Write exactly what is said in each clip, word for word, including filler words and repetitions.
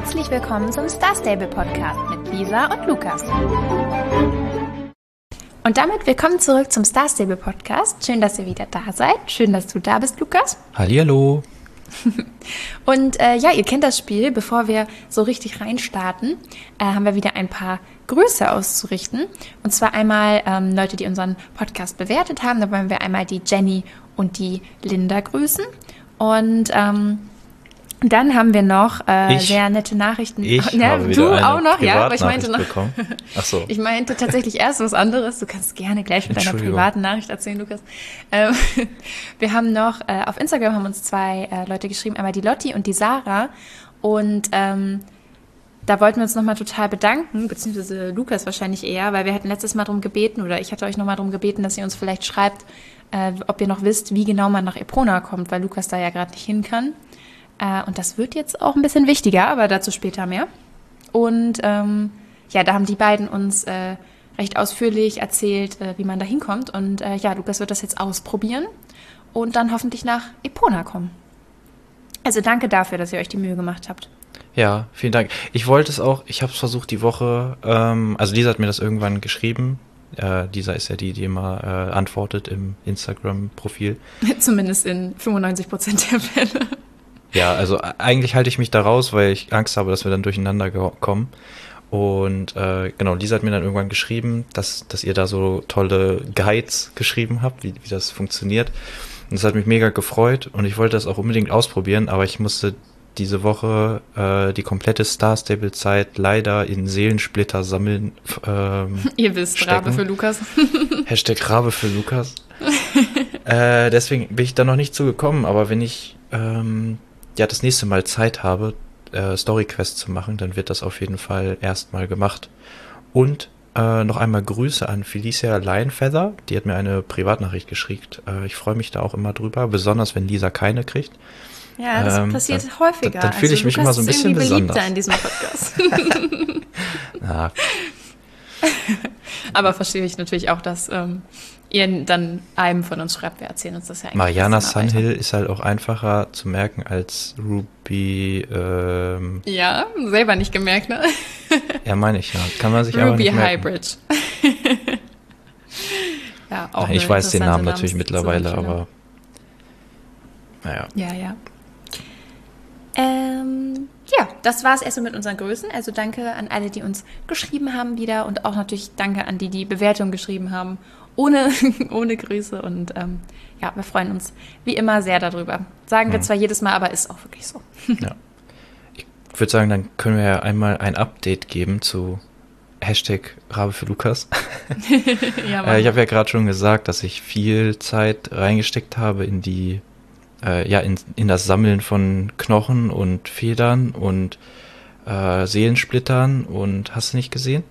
Herzlich willkommen zum Star Stable Podcast mit Lisa und Lukas. Und damit willkommen zurück zum Star Stable Podcast. Schön, dass ihr wieder da seid. Schön, dass du da bist, Lukas. Hallihallo. Und äh, ja, ihr kennt das Spiel. Bevor wir so richtig reinstarten, äh, haben wir wieder ein paar Grüße auszurichten. Und zwar einmal ähm, Leute, die unseren Podcast bewertet haben. Da wollen wir einmal die Jenny und die Linda grüßen. Und ähm, dann haben wir noch äh, ich, sehr nette Nachrichten. Ich ja, habe du wieder auch noch, ja, aber ich meinte noch. Bekommen. Ach so. Ich meinte tatsächlich erst was anderes. Du kannst gerne gleich mit deiner privaten Nachricht erzählen, Lukas. Ähm, wir haben noch äh, auf Instagram haben uns zwei äh, Leute geschrieben, einmal die Lotti und die Sarah. Und ähm, da wollten wir uns nochmal total bedanken, beziehungsweise Lukas wahrscheinlich eher, weil wir hatten letztes Mal darum gebeten, oder ich hatte euch nochmal darum gebeten, dass ihr uns vielleicht schreibt, äh, ob ihr noch wisst, wie genau man nach Epona kommt, weil Lukas da ja gerade nicht hin kann. Äh, und das wird jetzt auch ein bisschen wichtiger, aber dazu später mehr. Und ähm, ja, da haben die beiden uns äh, recht ausführlich erzählt, äh, wie man da hinkommt. Und äh, ja, Lukas wird das jetzt ausprobieren und dann hoffentlich nach Epona kommen. Also danke dafür, dass ihr euch die Mühe gemacht habt. Ja, vielen Dank. Ich wollte es auch, ich habe es versucht die Woche, ähm, also Lisa hat mir das irgendwann geschrieben. Äh, Lisa ist ja die, die immer äh, antwortet im Instagram-Profil. Zumindest in fünfundneunzig Prozent der Fälle. Ja, also eigentlich halte ich mich da raus, weil ich Angst habe, dass wir dann durcheinander ge- kommen. Und äh, genau, Lisa hat mir dann irgendwann geschrieben, dass, dass ihr da so tolle Guides geschrieben habt, wie, wie das funktioniert. Und das hat mich mega gefreut und ich wollte das auch unbedingt ausprobieren, aber ich musste diese Woche äh, die komplette Star Stable Zeit leider in Seelensplitter sammeln. Ähm, Ihr wisst, stecken. Rabe für Lukas. Hashtag Rabe für Lukas. äh, deswegen bin ich da noch nicht zugekommen, aber wenn ich ähm, ja das nächste Mal Zeit habe, äh, Storyquest zu machen, dann wird das auf jeden Fall erstmal gemacht. Und äh, noch einmal Grüße an Felicia Lionfeather, die hat mir eine Privatnachricht geschickt. Äh, ich freue mich da auch immer drüber, besonders wenn Lisa keine kriegt. Ja, das ähm, passiert dann, häufiger. Dann, dann fühle ich also, mich immer so ein bisschen besonders. Beliebter in diesem Podcast. Ja. Aber verstehe ich natürlich auch, dass ähm, ihr dann einem von uns schreibt, wir erzählen uns das ja eigentlich. Mariana Sunhill ist halt auch einfacher zu merken als Ruby. Ähm, ja, selber nicht gemerkt, ne? Ja, meine ich, ja. Kann man sich aber nicht merken. Ruby Highbridge. Ja, auch ja, ich weiß den Namen natürlich mittlerweile, aber naja. Ja, ja. Ähm, ja, das war es erstmal mit unseren Grüßen. Also danke an alle, die uns geschrieben haben wieder und auch natürlich danke an die, die Bewertungen geschrieben haben. Ohne, ohne Grüße und ähm, ja, wir freuen uns wie immer sehr darüber. Sagen wir hm. zwar jedes Mal, aber ist auch wirklich so. Ja. Ich würde sagen, dann können wir ja einmal ein Update geben zu Hashtag Rabe für Lukas. Ja, äh, ich habe ja gerade schon gesagt, dass ich viel Zeit reingesteckt habe in die äh, ja, in, in das Sammeln von Knochen und Federn und äh, Seelensplittern und hast du nicht gesehen?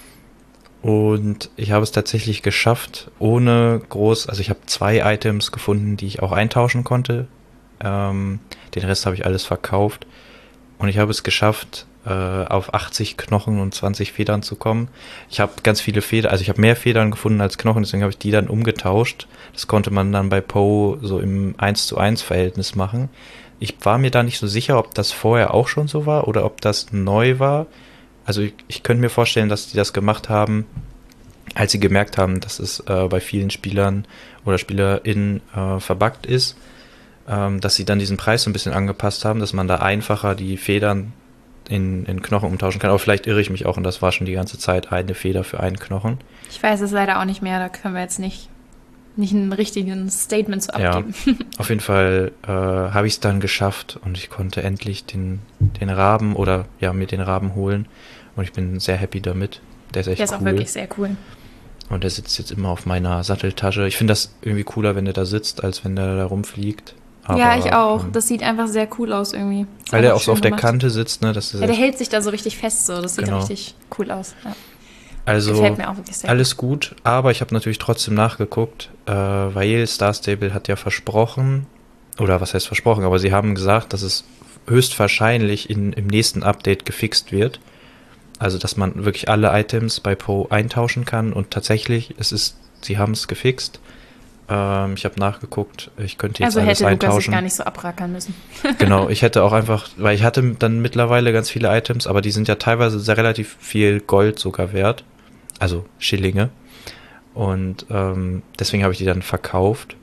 Und ich habe es tatsächlich geschafft, ohne groß, also ich habe zwei Items gefunden, die ich auch eintauschen konnte. Ähm, den Rest habe ich alles verkauft. Und ich habe es geschafft, äh, auf achtzig Knochen und zwanzig Federn zu kommen. Ich habe ganz viele Federn, also ich habe mehr Federn gefunden als Knochen, deswegen habe ich die dann umgetauscht. Das konnte man dann bei Poe so im eins zu eins Verhältnis machen. Ich war mir da nicht so sicher, ob das vorher auch schon so war oder ob das neu war. Also ich, ich könnte mir vorstellen, dass die das gemacht haben, als sie gemerkt haben, dass es äh, bei vielen Spielern oder SpielerInnen äh, verbuggt ist, ähm, dass sie dann diesen Preis so ein bisschen angepasst haben, dass man da einfacher die Federn in, in Knochen umtauschen kann. Aber vielleicht irre ich mich auch und das war schon die ganze Zeit eine Feder für einen Knochen. Ich weiß es leider auch nicht mehr, da können wir jetzt nicht, nicht ein richtiges Statement zu abgeben. Ja, auf jeden Fall äh, habe ich es dann geschafft und ich konnte endlich den, den Raben oder ja, mir den Raben holen. Und ich bin sehr happy damit. Der ist echt cool. Der ist auch wirklich sehr cool. Und der sitzt jetzt immer auf meiner Satteltasche. Ich finde das irgendwie cooler, wenn der da sitzt, als wenn der da rumfliegt. Aber, ja, ich auch. Ähm, das sieht einfach sehr cool aus irgendwie. Weil der auch so auf der Kante sitzt, ne? Das ist ja, der hält sich da so richtig fest so. Das sieht genau. richtig cool aus. Ja. Also gefällt mir auch wirklich sehr alles gut. Aber ich habe natürlich trotzdem nachgeguckt, äh, weil Star Stable hat ja versprochen, oder was heißt versprochen, aber sie haben gesagt, dass es höchstwahrscheinlich in, im nächsten Update gefixt wird. Also, dass man wirklich alle Items bei Poe eintauschen kann und tatsächlich, es ist, sie haben es gefixt. Ähm, ich habe nachgeguckt, ich könnte jetzt also alles hätte Lukas sich eintauschen. gar nicht so abrackern müssen. Genau, ich hätte auch einfach, weil ich hatte dann mittlerweile ganz viele Items, aber die sind ja teilweise sehr relativ viel Gold sogar wert. Also Schillinge. Und ähm, deswegen habe ich die dann verkauft.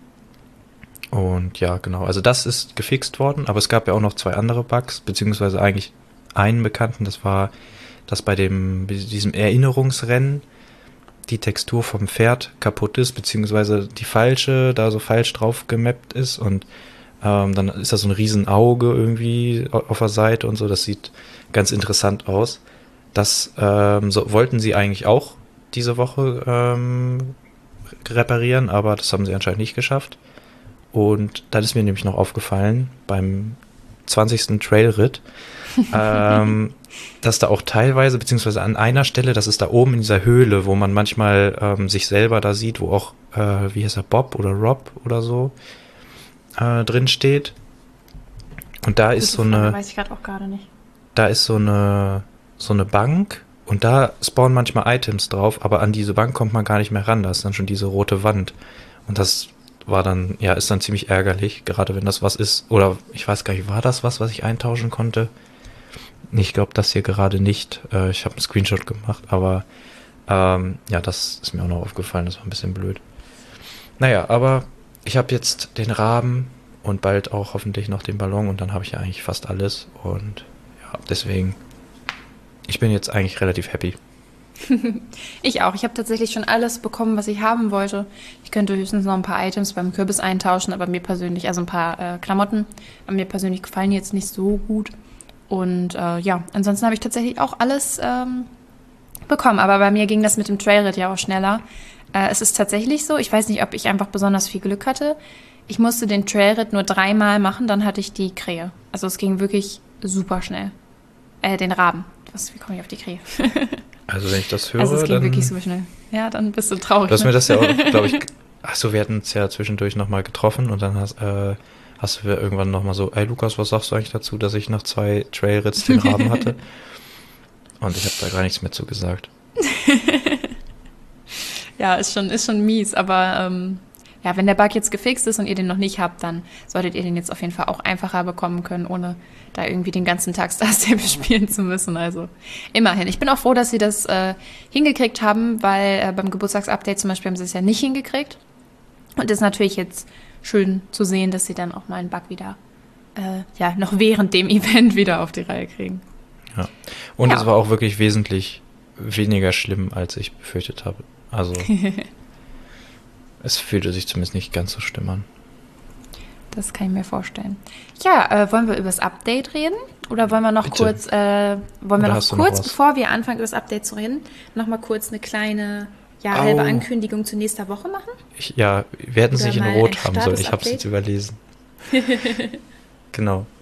Und ja, genau. Also das ist gefixt worden, aber es gab ja auch noch zwei andere Bugs, beziehungsweise eigentlich einen bekannten. Das war, dass bei dem diesem Erinnerungsrennen die Textur vom Pferd kaputt ist, beziehungsweise die falsche, da so falsch drauf gemappt ist. Und ähm, dann ist da so ein riesen Auge irgendwie auf der Seite und so. Das sieht ganz interessant aus. Das ähm, so, wollten sie eigentlich auch diese Woche ähm, reparieren, aber das haben sie anscheinend nicht geschafft. Und dann ist mir nämlich noch aufgefallen, beim zwanzigsten Trailritt, ähm, dass da auch teilweise, beziehungsweise an einer Stelle, das ist da oben in dieser Höhle, wo man manchmal ähm, sich selber da sieht, wo auch, äh, wie heißt er, Bob oder Rob oder so äh, drin steht. Und da ist so eine, weiß ich gerade auch gerade nicht. Da ist so eine, so eine Bank und da spawnen manchmal Items drauf, aber an diese Bank kommt man gar nicht mehr ran, da ist dann schon diese rote Wand. Und das war dann, ja, ist dann ziemlich ärgerlich, gerade wenn das was ist, oder ich weiß gar nicht, war das was, was ich eintauschen konnte? Ich glaube, das hier gerade nicht. Äh, ich habe einen Screenshot gemacht, aber ähm, ja, das ist mir auch noch aufgefallen, das war ein bisschen blöd. Naja, aber ich habe jetzt den Raben und bald auch hoffentlich noch den Ballon und dann habe ich ja eigentlich fast alles und ja, deswegen, ich bin jetzt eigentlich relativ happy. Ich auch. Ich habe tatsächlich schon alles bekommen, was ich haben wollte. Ich könnte höchstens noch ein paar Items beim Kürbis eintauschen, aber mir persönlich, also ein paar äh, Klamotten, aber mir persönlich gefallen die jetzt nicht so gut. Und äh, ja, ansonsten habe ich tatsächlich auch alles ähm, bekommen. Aber bei mir ging das mit dem Trailritt ja auch schneller. Äh, es ist tatsächlich so, ich weiß nicht, ob ich einfach besonders viel Glück hatte. Ich musste den Trailritt nur dreimal machen, dann hatte ich die Krähe. Also es ging wirklich super schnell. Äh, den Raben. Was, wie komme ich auf die Krähe? Also wenn ich das höre, also es ging dann... wirklich super schnell. Ja, dann bist du traurig. Du hast ne? mir das ja auch, glaube ich... Achso, wir hatten uns ja zwischendurch nochmal getroffen und dann hast, äh, hast du irgendwann nochmal so, ey Lukas, was sagst du eigentlich dazu, dass ich nach zwei Trailritts den Raben hatte? Und ich habe da gar nichts mehr zu gesagt. Ja, ist schon, ist schon mies, aber ähm, ja, wenn der Bug jetzt gefixt ist und ihr den noch nicht habt, dann solltet ihr den jetzt auf jeden Fall auch einfacher bekommen können, ohne da irgendwie den ganzen Tag Star Stable spielen zu müssen. Also immerhin. Ich bin auch froh, dass sie das äh, hingekriegt haben, weil äh, beim Geburtstagsupdate zum Beispiel haben sie es ja nicht hingekriegt. Und es ist natürlich jetzt schön zu sehen, dass sie dann auch mal einen Bug wieder, äh, ja, noch während dem Event wieder auf die Reihe kriegen. Ja. Und Ja. es war auch wirklich wesentlich weniger schlimm, als ich befürchtet habe. Also es fühlte sich zumindest nicht ganz so schlimm an. Das kann ich mir vorstellen. Ja, äh, wollen wir über das Update reden? Oder wollen wir noch Bitte. kurz, äh, wollen wir Oder noch hast du noch kurz, was? bevor wir anfangen, über das Update zu reden, noch mal kurz eine kleine, ja, halbe Au. Ankündigung zu nächster Woche machen? Ich, ja, wir hätten es Oder nicht in mal Rot ein haben sollen. Ich habe es Status-Update? jetzt überlesen. Genau.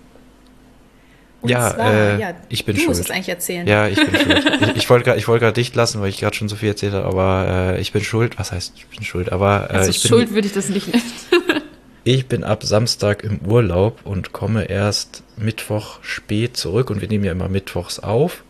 Und Ja, zwar, äh, ja, ich bin du musst schuld. es eigentlich erzählen. Ja, ich bin schuld. Ich, ich wollte gerade wollt dicht lassen, weil ich gerade schon so viel erzählt habe, aber äh, ich bin schuld. Was heißt, ich bin schuld? Aber äh, also ich, bin, Schuld würde ich das nicht nennen. ich bin ab Samstag im Urlaub und komme erst Mittwoch spät zurück und wir nehmen ja immer mittwochs auf.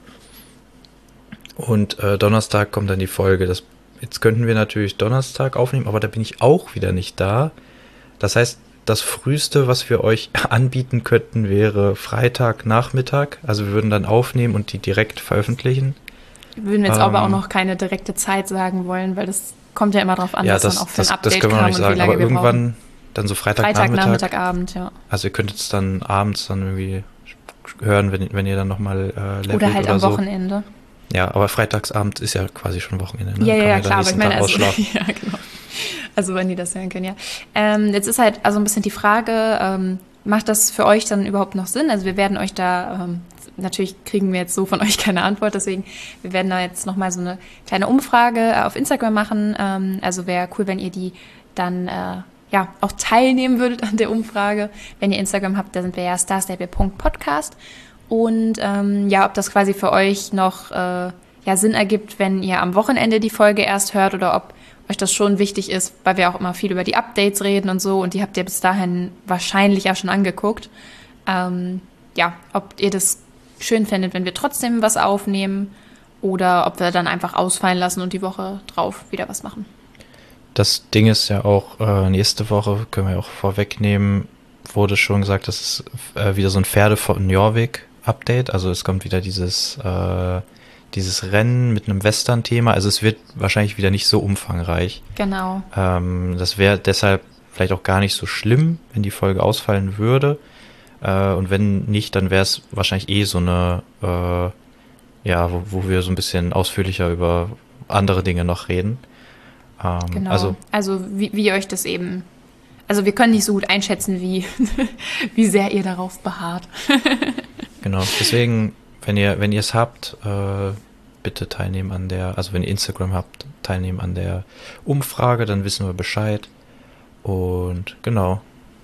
Und äh, Donnerstag kommt dann die Folge. Das, jetzt könnten wir natürlich Donnerstag aufnehmen, aber da bin ich auch wieder nicht da. Das heißt, das Früheste, was wir euch anbieten könnten, wäre Freitagnachmittag. Also wir würden dann aufnehmen und die direkt veröffentlichen. Würden wir jetzt Ähm, aber auch noch keine direkte Zeit sagen wollen, weil das kommt ja immer darauf an, Ja, dass das, dann auch für das, ein Update das können wir noch kam nicht und wie sagen. lange Aber wir brauchen. irgendwann dann so Freitagnachmittag. Freitagnachmittag, Abend, ja. Also ihr könntet es dann abends dann irgendwie hören, wenn, wenn ihr dann nochmal äh, levelt Oder halt oder am so. Wochenende. Ja, aber Freitagsabend ist ja quasi schon Wochenende. Ne? Ja, ja, Kann ja, man klar, aber ich nächsten Tag meine, also, ausschlafen. ja, genau. Also, wenn die das hören können, ja. Ähm, jetzt ist halt also ein bisschen die Frage, ähm, macht das für euch dann überhaupt noch Sinn? Also, wir werden euch da, ähm, natürlich kriegen wir jetzt so von euch keine Antwort, deswegen, wir werden da jetzt nochmal so eine kleine Umfrage auf Instagram machen. Ähm, also, wäre cool, wenn ihr die dann, äh, ja, auch teilnehmen würdet an der Umfrage. Wenn ihr Instagram habt, da sind wir ja starstable punkt podcast. Und ähm, ja, ob das quasi für euch noch äh, ja, Sinn ergibt, wenn ihr am Wochenende die Folge erst hört oder ob euch das schon wichtig ist, weil wir auch immer viel über die Updates reden und so und die habt ihr bis dahin wahrscheinlich ja schon angeguckt. Ähm, ja, ob ihr das schön findet, wenn wir trotzdem was aufnehmen oder ob wir dann einfach ausfallen lassen und die Woche drauf wieder was machen. das Ding ist ja auch, äh, nächste Woche, können wir ja auch vorwegnehmen, wurde schon gesagt, dass es äh, wieder so ein Pferde von Jorvik-Update, also es kommt wieder dieses, äh, dieses Rennen mit einem Western-Thema, also es wird wahrscheinlich wieder nicht so umfangreich. Genau. Ähm, das wäre deshalb vielleicht auch gar nicht so schlimm, wenn die Folge ausfallen würde. Äh, und wenn nicht, dann wäre es wahrscheinlich eh so eine, äh, ja, wo, wo wir so ein bisschen ausführlicher über andere Dinge noch reden. Ähm, genau. Also, also wie, wie ihr euch das eben, also wir können nicht so gut einschätzen, wie, wie sehr ihr darauf beharrt. Genau, deswegen, wenn ihr, wenn ihr es habt, äh, bitte teilnehmen an der, also wenn ihr Instagram habt, teilnehmen an der Umfrage, dann wissen wir Bescheid. Und genau.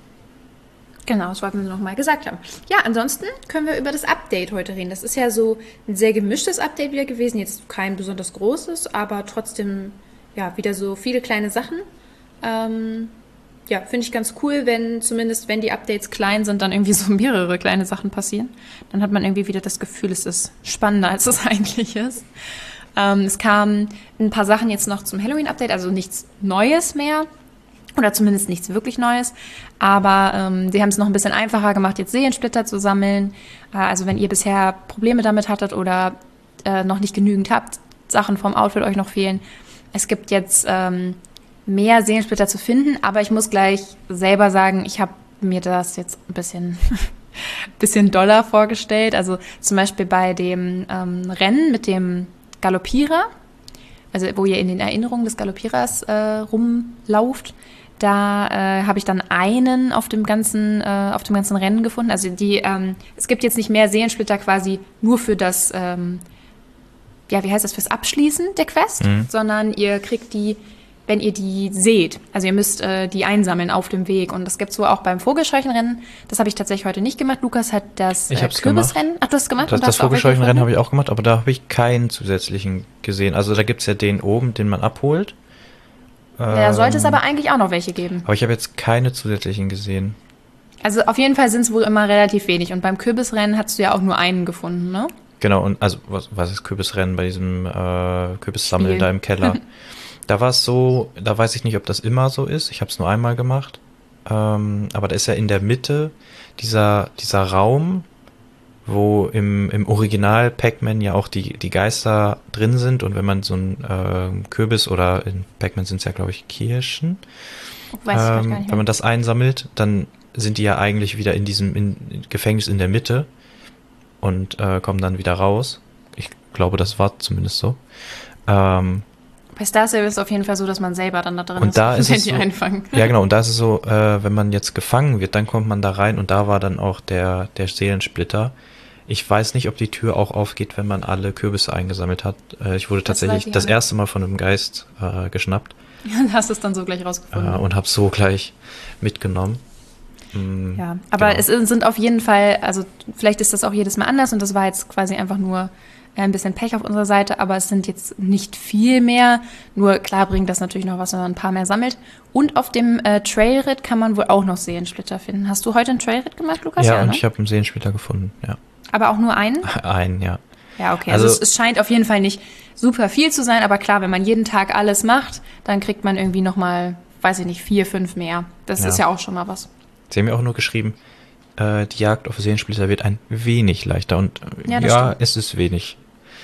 Genau, das wollten wir nochmal gesagt haben. Ja, ansonsten können wir über das Update heute reden. Das ist ja so ein sehr gemischtes Update wieder gewesen. Jetzt kein besonders großes, aber trotzdem ja wieder so viele kleine Sachen. Ähm, ja, finde ich ganz cool, wenn zumindest, wenn die Updates klein sind, dann irgendwie so mehrere kleine Sachen passieren. Dann hat man irgendwie wieder das Gefühl, es ist spannender, als es eigentlich ist. Ähm, es kamen ein paar Sachen jetzt noch zum Halloween-Update, also nichts Neues mehr. Oder zumindest nichts wirklich Neues. Aber ähm, sie haben es noch ein bisschen einfacher gemacht, jetzt Seelensplitter zu sammeln. Äh, also wenn ihr bisher Probleme damit hattet oder äh, noch nicht genügend habt, Sachen vom Outfit euch noch fehlen. Es gibt jetzt ähm, mehr Seelensplitter zu finden. Aber ich muss gleich selber sagen, ich habe mir das jetzt ein bisschen, bisschen doller vorgestellt. Also zum Beispiel bei dem ähm, Rennen mit dem Galoppierer, also wo ihr in den Erinnerungen des Galoppierers äh, rumlauft. Da äh, habe ich dann einen auf dem ganzen äh, auf dem ganzen Rennen gefunden. Also die ähm, es gibt jetzt nicht mehr Seelensplitter quasi nur für das ähm, ja wie heißt das fürs Abschließen der Quest, mhm. sondern ihr kriegt die, wenn ihr die seht. Also ihr müsst äh, die einsammeln auf dem Weg. Und das gibt's wohl auch beim Vogelscheuchenrennen. Das habe ich tatsächlich heute nicht gemacht. Lukas hat das ich äh, Kürbisrennen. Ach, du hast es gemacht? Das, das Vogelscheuchenrennen habe ich auch gemacht, aber da habe ich keinen zusätzlichen gesehen. Also da gibt's ja den oben, den man abholt. Da sollte es aber eigentlich auch noch welche geben. Aber ich habe jetzt keine zusätzlichen gesehen. Also auf jeden Fall sind es wohl immer relativ wenig. Und beim Kürbisrennen hast du ja auch nur einen gefunden, ne? Genau, und also was, was ist Kürbisrennen bei diesem äh, Kürbissammeln da im Keller? Da war es so, da weiß ich nicht, ob das immer so ist. Ich habe es nur einmal gemacht. Ähm, aber da ist ja in der Mitte dieser, dieser Raum, wo im, im Original Pac-Man ja auch die, die Geister drin sind. Und wenn man so einen äh, Kürbis oder in Pac-Man sind es ja, glaube ich, Kirschen. Weiß ich ähm, gar nicht mehr. Wenn man das einsammelt, dann sind die ja eigentlich wieder in diesem in, in Gefängnis in der Mitte und äh, kommen dann wieder raus. Ich glaube, das war zumindest so. Ähm, Bei Star Stable ist es auf jeden Fall so, dass man selber dann da drin und ist, da ist wenn es die so, einfangen. Ja, genau. Und da ist es so, äh, wenn man jetzt gefangen wird, dann kommt man da rein und da war dann auch der, der Seelensplitter. Ich weiß nicht, ob die Tür auch aufgeht, wenn man alle Kürbisse eingesammelt hat. Äh, ich wurde Das tatsächlich weiß ich das nicht. erste Mal von einem Geist äh, geschnappt. Ja, hast es dann so gleich rausgefunden. Äh, und habe so gleich mitgenommen. Mm, Ja, aber genau. es sind auf jeden Fall, also vielleicht ist das auch jedes Mal anders und das war jetzt quasi einfach nur ein bisschen Pech auf unserer Seite, aber es sind jetzt nicht viel mehr. Nur klar bringt das natürlich noch was, wenn man ein paar mehr sammelt. Und auf dem äh, Trailritt kann man wohl auch noch Seelensplitter finden. Hast du heute einen Trailritt gemacht, Lukas? Ja, Ja, und ne? ich habe einen Seelensplitter gefunden, ja. Aber auch nur einen? Einen, ja. Ja, okay. Also, Also- es, es scheint auf jeden Fall nicht super viel zu sein, aber klar, wenn man jeden Tag alles macht, dann kriegt man irgendwie nochmal, weiß ich nicht, vier, fünf mehr. Das Ja. ist ja auch schon mal was. Sie haben mir auch nur geschrieben, äh, die Jagd auf Seelensplitter wird ein wenig leichter. Und äh, Ja, ja, das stimmt. es ist wenig.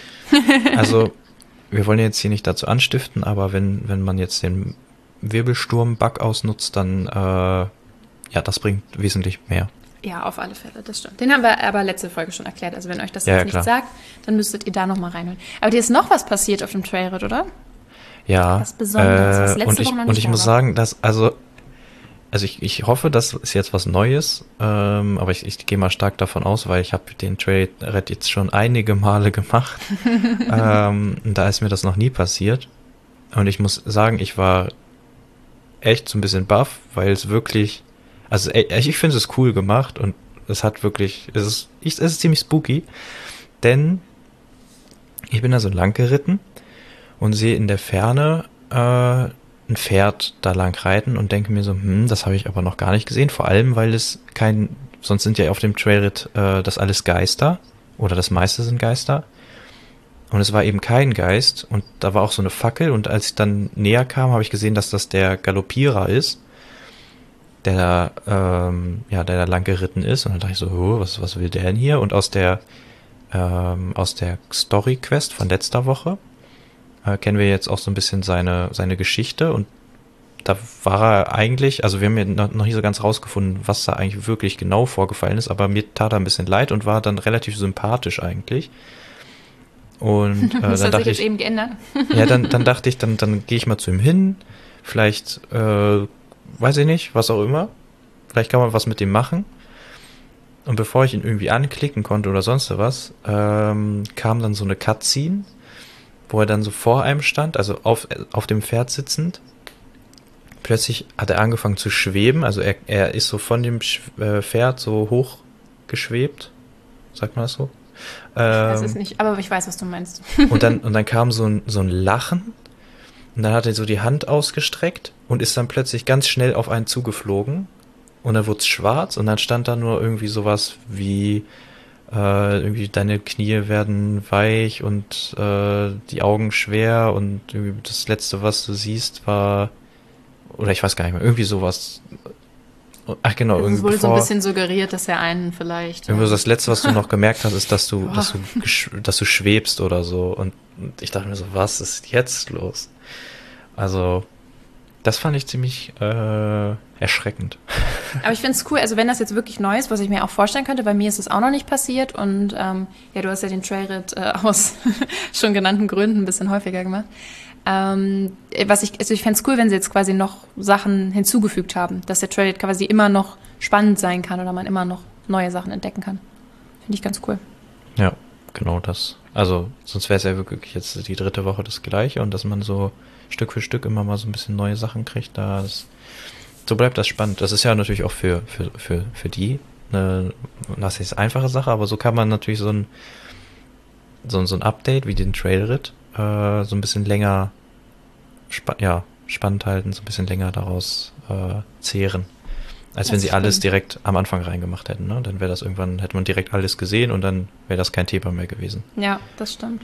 Also, wir wollen jetzt hier nicht dazu anstiften, aber wenn, wenn man jetzt den Wirbelsturm-Bug ausnutzt, dann, äh, ja, das bringt wesentlich mehr. Ja, auf alle Fälle, das stimmt. Den haben wir aber letzte Folge schon erklärt. Also wenn euch das Ja, jetzt ja, nicht klar. sagt, dann müsstet ihr da nochmal reinhören. Aber dir ist noch was passiert auf dem Trailritt, oder? Ja. Was Besonderes, was letzte und ich, Woche noch und nicht ich da muss war. sagen, dass, also, also ich, ich hoffe, das ist jetzt was Neues, ähm, aber ich, ich gehe mal stark davon aus, weil ich habe den Trailritt jetzt schon einige Male gemacht. ähm, und da ist mir das noch nie passiert. Und ich muss sagen, ich war echt so ein bisschen baff, weil es wirklich, also ey, ich finde es cool gemacht und es hat wirklich, es ist, ich, es ist ziemlich spooky, denn ich bin da so lang geritten und sehe in der Ferne äh, ein Pferd da lang reiten und denke mir so, hm, das habe ich aber noch gar nicht gesehen, vor allem, weil es kein, sonst sind ja auf dem Trailritt äh, das alles Geister oder das meiste sind Geister Und es war eben kein Geist und da war auch so eine Fackel und als ich dann näher kam, habe ich gesehen, dass das der Galoppierer ist, der da, ähm, ja, der da lang geritten ist und dann dachte ich so, oh, was, was will der denn hier? Und aus der, ähm, aus der Story-Quest von letzter Woche äh, kennen wir jetzt auch so ein bisschen seine, seine Geschichte und da war er eigentlich, also wir haben ja noch, noch nicht so ganz rausgefunden, was da eigentlich wirklich genau vorgefallen ist, aber mir tat er ein bisschen leid und war dann relativ sympathisch eigentlich. Und äh, das dann hat dachte sich jetzt ich, eben geändert. ja, dann, dann dachte ich, dann, dann gehe ich mal zu ihm hin. Vielleicht, äh, weiß ich nicht, was auch immer. Vielleicht kann man was mit dem machen. Und bevor ich ihn irgendwie anklicken konnte oder sonst was, ähm, kam dann so eine Cutscene, wo er dann so vor einem stand, also auf, auf dem Pferd sitzend. Plötzlich hat er angefangen zu schweben, also er, er ist so von dem Sch- äh, Pferd so hoch geschwebt. Sagt man das so? Ich weiß es nicht, aber ich weiß, was du meinst. Und dann, und dann kam so ein, so ein Lachen und dann hat er so die Hand ausgestreckt und ist dann plötzlich ganz schnell auf einen zugeflogen und dann wurde es schwarz und dann stand da nur irgendwie sowas wie äh, irgendwie deine Knie werden weich und äh, die Augen schwer und irgendwie das Letzte, was du siehst, war, oder ich weiß gar nicht mehr, irgendwie sowas. Ach genau, Also irgendwie es wurde bevor, so ein bisschen suggeriert, dass er einen vielleicht... irgendwie ja. so das Letzte, was du noch gemerkt hast, ist, dass du, Boah. dass du, gesch- dass du schwebst oder so. Und, und ich dachte mir so, was ist jetzt los? Also, das fand ich ziemlich äh, erschreckend. Aber ich finde es cool, also wenn das jetzt wirklich neu ist, was ich mir auch vorstellen könnte, bei mir ist es auch noch nicht passiert und ähm, ja, du hast ja den Trailritt äh, aus schon genannten Gründen ein bisschen häufiger gemacht. Ähm, was ich, also ich fände es cool, wenn sie jetzt quasi noch Sachen hinzugefügt haben, dass der Trailritt quasi immer noch spannend sein kann oder man immer noch neue Sachen entdecken kann. Finde ich ganz cool. Ja, genau das. Also, sonst wäre es ja wirklich jetzt die dritte Woche das Gleiche und dass man so Stück für Stück immer mal so ein bisschen neue Sachen kriegt, da ist, so bleibt das spannend. Das ist ja natürlich auch für, für, für, für die eine, das ist eine einfache Sache, aber so kann man natürlich so ein, so, so ein Update wie den Trailritt äh, so ein bisschen länger spa- ja, spannend halten, so ein bisschen länger daraus äh, zehren. Als Das wenn sie stimmt. alles direkt am Anfang reingemacht hätten, ne? Dann wäre das irgendwann, hätte man direkt alles gesehen und dann wäre das kein Thema mehr gewesen. Ja, das stimmt.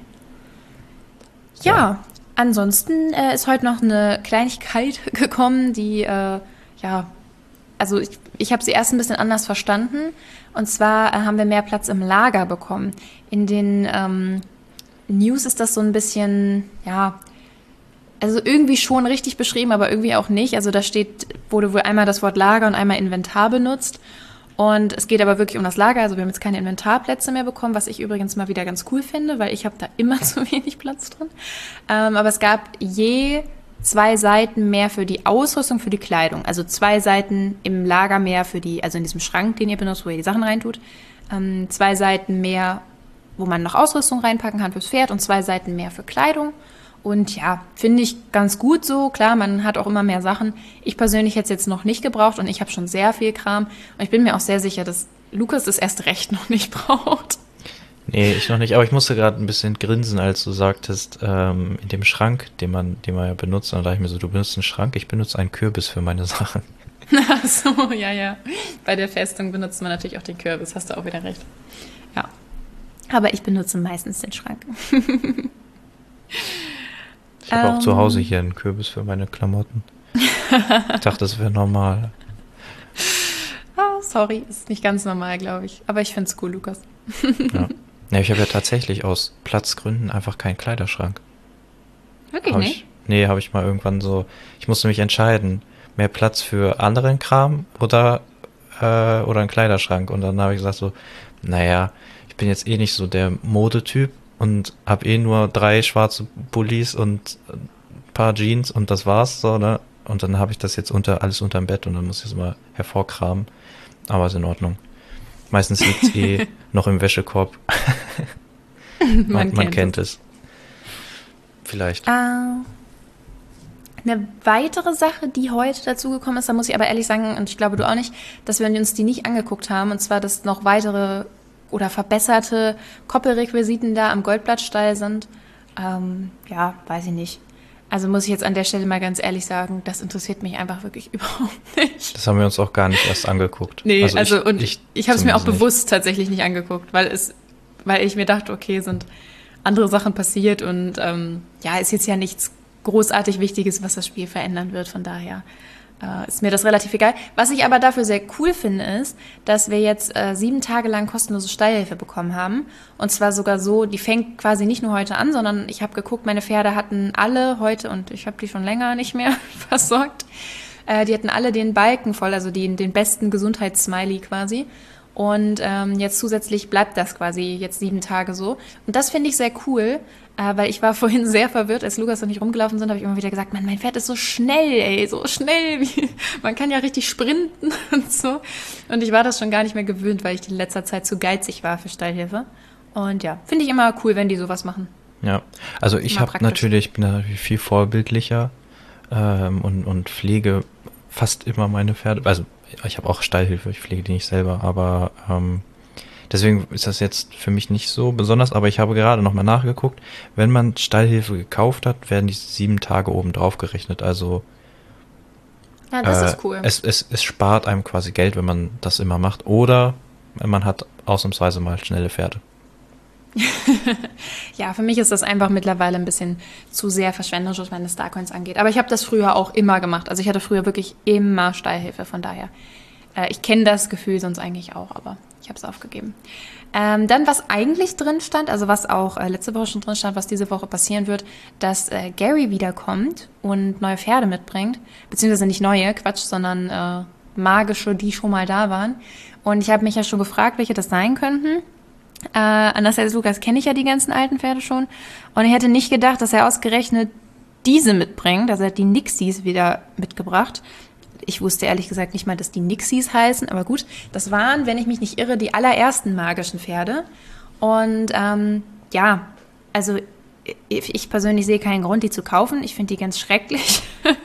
Ja, ja. Ansonsten äh, ist heute noch eine Kleinigkeit gekommen, die, äh, ja, also ich, ich habe sie erst ein bisschen anders verstanden. Und zwar äh, haben wir mehr Platz im Lager bekommen. In den ähm, News ist das so ein bisschen, ja, also irgendwie schon richtig beschrieben, aber irgendwie auch nicht. Also da steht, wurde wohl einmal das Wort Lager und einmal Inventar benutzt. Und es geht aber wirklich um das Lager. Also wir haben jetzt keine Inventarplätze mehr bekommen, was ich übrigens mal wieder ganz cool finde, weil ich habe da immer zu wenig Platz drin. Ähm, aber es gab je zwei Seiten mehr für die Ausrüstung, für die Kleidung. Also zwei Seiten im Lager mehr für die, also in diesem Schrank, den ihr benutzt, wo ihr die Sachen reintut. Ähm, zwei Seiten mehr, wo man noch Ausrüstung reinpacken kann fürs Pferd und zwei Seiten mehr für Kleidung. Und ja, finde ich ganz gut so. Klar, man hat auch immer mehr Sachen. Ich persönlich hätte es jetzt noch nicht gebraucht und ich habe schon sehr viel Kram. Und ich bin mir auch sehr sicher, dass Lukas es erst recht noch nicht braucht. Nee, ich noch nicht, aber ich musste gerade ein bisschen grinsen, als du sagtest, ähm, in dem Schrank, den man, den man ja benutzt, und da dachte ich mir so, du benutzt einen Schrank, ich benutze einen Kürbis für meine Sachen. Ach so, ja, ja. Bei der Festung benutzt man natürlich auch den Kürbis, hast du auch wieder recht. Ja. Aber ich benutze meistens den Schrank. Ich habe Ähm. auch zu Hause hier einen Kürbis für meine Klamotten. Ich dachte, das wäre normal. Ah, sorry, ist nicht ganz normal, glaube ich. Aber ich finde es cool, Lukas. Ja. Ja, ich habe ja tatsächlich aus Platzgründen einfach keinen Kleiderschrank. Wirklich Hab nicht? ich, nee, habe ich mal irgendwann so, ich musste mich entscheiden, mehr Platz für anderen Kram oder, äh, oder einen Kleiderschrank. Und dann habe ich gesagt so, naja, ich bin jetzt eh nicht so der Modetyp und habe eh nur drei schwarze Pullis und ein paar Jeans und das war's so, ne? Und dann habe ich das jetzt unter alles unterm Bett und dann muss ich es mal hervorkramen. Aber ist in Ordnung. Meistens liegt es eh noch im Wäschekorb. man, man kennt, kennt es. Vielleicht. Uh, eine weitere Sache, die heute dazugekommen ist, da muss ich aber ehrlich sagen, und ich glaube du auch nicht, dass wir uns die nicht angeguckt haben, und zwar, dass noch weitere oder verbesserte Koppelrequisiten da am Goldblattstall sind. Ähm, ja, weiß ich nicht. Also muss ich jetzt an der Stelle mal ganz ehrlich sagen, das interessiert mich einfach wirklich überhaupt nicht. Das haben wir uns auch gar nicht erst angeguckt. Nee, also, also ich, und ich, ich habe es mir auch zumindest bewusst tatsächlich nicht angeguckt, weil es, weil ich mir dachte, okay, sind andere Sachen passiert und ähm, ja, ist jetzt ja nichts großartig Wichtiges, was das Spiel verändern wird. Von daher äh, ist mir das relativ egal. Was ich aber dafür sehr cool finde, ist, dass wir jetzt äh, sieben Tage lang kostenlose Stallhilfe bekommen haben. Und zwar sogar so, die fängt quasi nicht nur heute an, sondern ich habe geguckt, meine Pferde hatten alle heute, und ich habe die schon länger nicht mehr versorgt, äh, die hatten alle den Balken voll, also die, den besten Gesundheitssmiley quasi. Und ähm, jetzt zusätzlich bleibt das quasi jetzt sieben Tage so. Und das finde ich sehr cool, äh, weil ich war vorhin sehr verwirrt, als Lukas und ich rumgelaufen sind, habe ich immer wieder gesagt, Mann, mein Pferd ist so schnell, ey, so schnell. Wie, man kann ja richtig sprinten und so. Und ich war das schon gar nicht mehr gewöhnt, weil ich in letzter Zeit zu geizig war für Stallhilfe. Und ja, finde ich immer cool, wenn die sowas machen. Ja, also ich habe natürlich, bin natürlich viel vorbildlicher ähm, und, und pflege fast immer meine Pferde, also ich habe auch Stallhilfe, ich pflege die nicht selber, aber ähm, deswegen ist das jetzt für mich nicht so besonders, aber ich habe gerade nochmal nachgeguckt, wenn man Stallhilfe gekauft hat, werden die sieben Tage oben drauf gerechnet, also ja, das äh, ist cool. Es, es, es spart einem quasi Geld, wenn man das immer macht, oder man hat ausnahmsweise mal schnelle Pferde. Ja, für mich ist das einfach mittlerweile ein bisschen zu sehr verschwenderisch, was meine Starcoins angeht. Aber ich habe das früher auch immer gemacht. Also ich hatte früher wirklich immer Stallhilfe, von daher. Äh, ich kenne das Gefühl sonst eigentlich auch, aber ich habe es aufgegeben. Ähm, dann, was eigentlich drin stand, also was auch äh, letzte Woche schon drin stand, was diese Woche passieren wird, dass äh, Gary wiederkommt und neue Pferde mitbringt. Beziehungsweise nicht neue, Quatsch, sondern äh, magische, die schon mal da waren. Und ich habe mich ja schon gefragt, welche das sein könnten. Äh, anders als Lukas kenne ich ja die ganzen alten Pferde schon. Und ich hätte nicht gedacht, dass er ausgerechnet diese mitbringt. Also er hat die Nixies wieder mitgebracht. Ich wusste ehrlich gesagt nicht mal, dass die Nixies heißen. Aber gut, das waren, wenn ich mich nicht irre, die allerersten magischen Pferde. Und ähm, ja, also ich persönlich sehe keinen Grund, die zu kaufen. Ich finde die ganz schrecklich.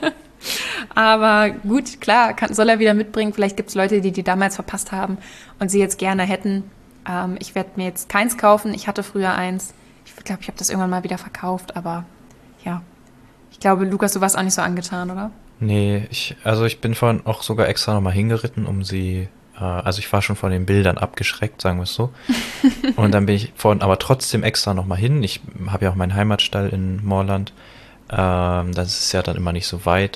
Aber gut, klar, kann, soll er wieder mitbringen. Vielleicht gibt es Leute, die die damals verpasst haben und sie jetzt gerne hätten. Ähm, ich werde mir jetzt keins kaufen. Ich hatte früher eins. Ich glaube, ich habe das irgendwann mal wieder verkauft. Aber ja, ich glaube, Lukas, du warst auch nicht so angetan, oder? Nee, ich, also ich bin vorhin auch sogar extra nochmal hingeritten, um sie, äh, also ich war schon von den Bildern abgeschreckt, sagen wir es so. Und dann bin ich vorhin aber trotzdem extra nochmal hin. Ich habe ja auch meinen Heimatstall in Moorland. Ähm, das ist ja dann immer nicht so weit.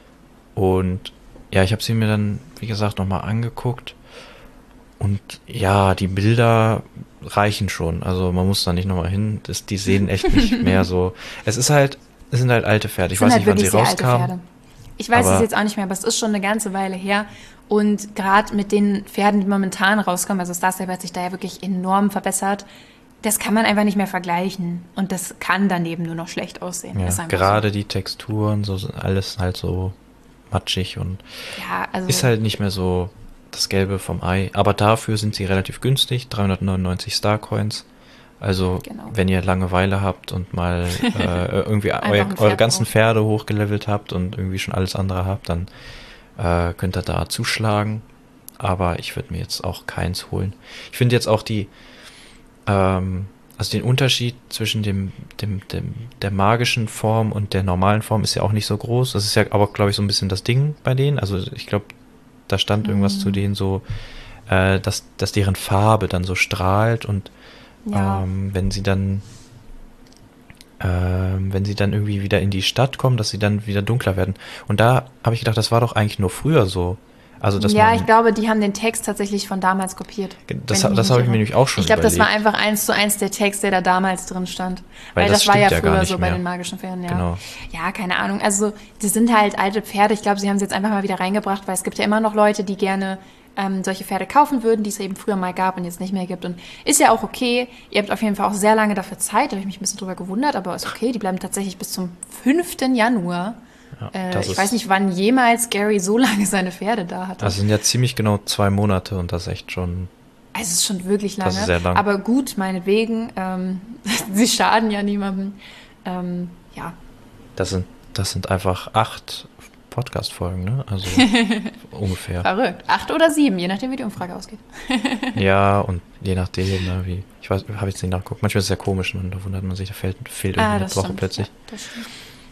Und ja, ich habe sie mir dann, wie gesagt, nochmal angeguckt. Und ja, die Bilder reichen schon. Also man muss da nicht nochmal hin. Das, die sehen echt nicht mehr so. Es ist halt, es sind halt alte Pferde. Ich weiß nicht, wann sie rauskamen. Ich weiß es jetzt auch nicht mehr, aber es ist schon eine ganze Weile her. Und gerade mit den Pferden, die momentan rauskommen, also Star Stable hat sich da ja wirklich enorm verbessert. Das kann man einfach nicht mehr vergleichen. Und das kann daneben nur noch schlecht aussehen. Ja, gerade so. Die Texturen, so alles halt so matschig und ja, also ist halt nicht mehr so das Gelbe vom Ei. Aber dafür sind sie relativ günstig, dreihundertneunundneunzig Starcoins. Also genau. Wenn ihr Langeweile habt und mal äh, irgendwie euer, eure ganzen Pferde hochgelevelt habt und irgendwie schon alles andere habt, dann äh, könnt ihr da zuschlagen. Aber ich würde mir jetzt auch keins holen. Ich finde jetzt auch die ähm, also den Unterschied zwischen dem, dem, dem der magischen Form und der normalen Form ist ja auch nicht so groß. Das ist ja aber, glaube ich, so ein bisschen das Ding bei denen. Also ich glaube, da stand irgendwas mhm. zu denen so, äh, dass, dass deren Farbe dann so strahlt und ja. ähm, wenn sie dann ähm, wenn sie dann irgendwie wieder in die Stadt kommen, dass sie dann wieder dunkler werden. Und da habe ich gedacht, das war doch eigentlich nur früher so. Also, dass ja, man, ich glaube, die haben den Text tatsächlich von damals kopiert. Das, das habe ich mir nämlich auch schon Ich glaube, überlegt. das war einfach eins zu eins der Text, der da damals drin stand. Weil, Weil das, das war ja, ja früher so mehr. bei den magischen Pferden. Ja. Genau. Ja, keine Ahnung. Also, das sind halt alte Pferde. Ich glaube, sie haben sie jetzt einfach mal wieder reingebracht, weil es gibt ja immer noch Leute, die gerne ähm, solche Pferde kaufen würden, die es eben früher mal gab und jetzt nicht mehr gibt. Und ist ja auch okay. Ihr habt auf jeden Fall auch sehr lange dafür Zeit. Da habe ich mich ein bisschen drüber gewundert, aber ist okay. Die bleiben tatsächlich bis zum fünften Januar. Ja, äh, ich weiß nicht, wann jemals Gary so lange seine Pferde da hatte. Das sind ja ziemlich genau zwei Monate und das ist echt schon... Also es ist schon wirklich lange. Das ist sehr lang. Aber gut, meinetwegen. Ähm, sie schaden ja niemandem. Ähm, ja. Das sind, das sind einfach acht Podcast-Folgen, ne? Also ungefähr. Verrückt. Acht oder sieben, je nachdem, wie die Umfrage ausgeht. Ja, und je nachdem, ne, wie... Ich weiß, habe jetzt nicht nachgeguckt. Manchmal ist es sehr komisch und da wundert man sich, da fehlt, fehlt irgendwie ah, eine Woche stimmt. plötzlich. Ja, das stimmt.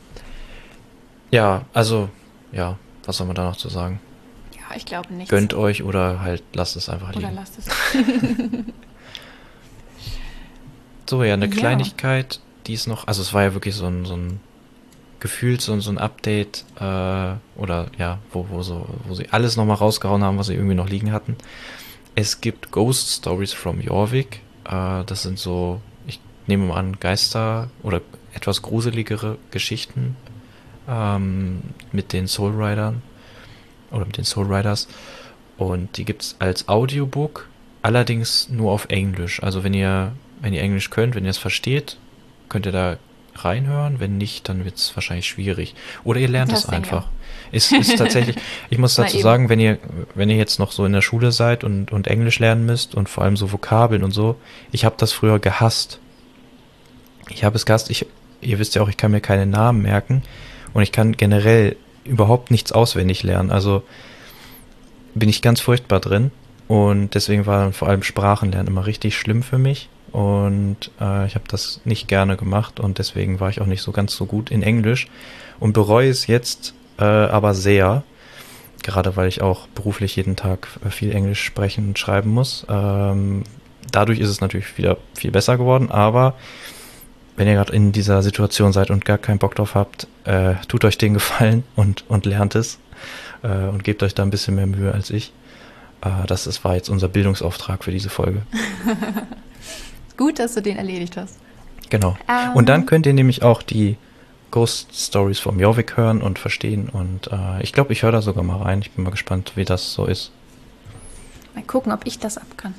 Ja, also, ja, was soll man da noch zu sagen? Ja, ich glaube nicht. Gönnt euch oder halt lasst es einfach liegen. Oder lasst es. so, ja, eine Ja. Kleinigkeit, die ist noch, also es war ja wirklich so ein, so ein gefühlt so, so ein Update, äh, oder ja, wo, wo so, wo sie alles nochmal rausgehauen haben, was sie irgendwie noch liegen hatten. Es gibt Ghost Stories from Jorvik. Äh, das sind so, ich nehme mal an, Geister oder etwas gruseligere Geschichten ähm, mit den Soul Riders oder mit den Soul Riders. Und die gibt's als Audiobook, allerdings nur auf Englisch. Also wenn ihr, wenn ihr Englisch könnt, wenn ihr es versteht, könnt ihr da reinhören. Wenn nicht, dann wird es wahrscheinlich schwierig. Oder ihr lernt Das es denke ich einfach. Ist, ist tatsächlich, ich muss Na dazu eben. sagen, wenn ihr, wenn ihr jetzt noch so in der Schule seid und, und Englisch lernen müsst und vor allem so Vokabeln und so, ich habe das früher gehasst. Ich habe es gehasst. Ich, ihr wisst ja auch, ich kann mir keine Namen merken und ich kann generell überhaupt nichts auswendig lernen. Also bin ich ganz furchtbar drin und deswegen war dann vor allem Sprachenlernen immer richtig schlimm für mich und äh, ich habe das nicht gerne gemacht und deswegen war ich auch nicht so ganz so gut in Englisch und bereue es jetzt äh, aber sehr, gerade weil ich auch beruflich jeden Tag viel Englisch sprechen und schreiben muss. Ähm, dadurch ist es natürlich wieder viel besser geworden, aber wenn ihr gerade in dieser Situation seid und gar keinen Bock drauf habt, äh, tut euch den Gefallen und, und lernt es äh, und gebt euch da ein bisschen mehr Mühe als ich. Äh, das ist, war jetzt unser Bildungsauftrag für diese Folge. Gut, dass du den erledigt hast. Genau. Ähm. Und dann könnt ihr nämlich auch die Ghost Stories vom Jorvik hören und verstehen und äh, ich glaube, ich höre da sogar mal rein. Ich bin mal gespannt, wie das so ist. Mal gucken, ob ich das ab kann.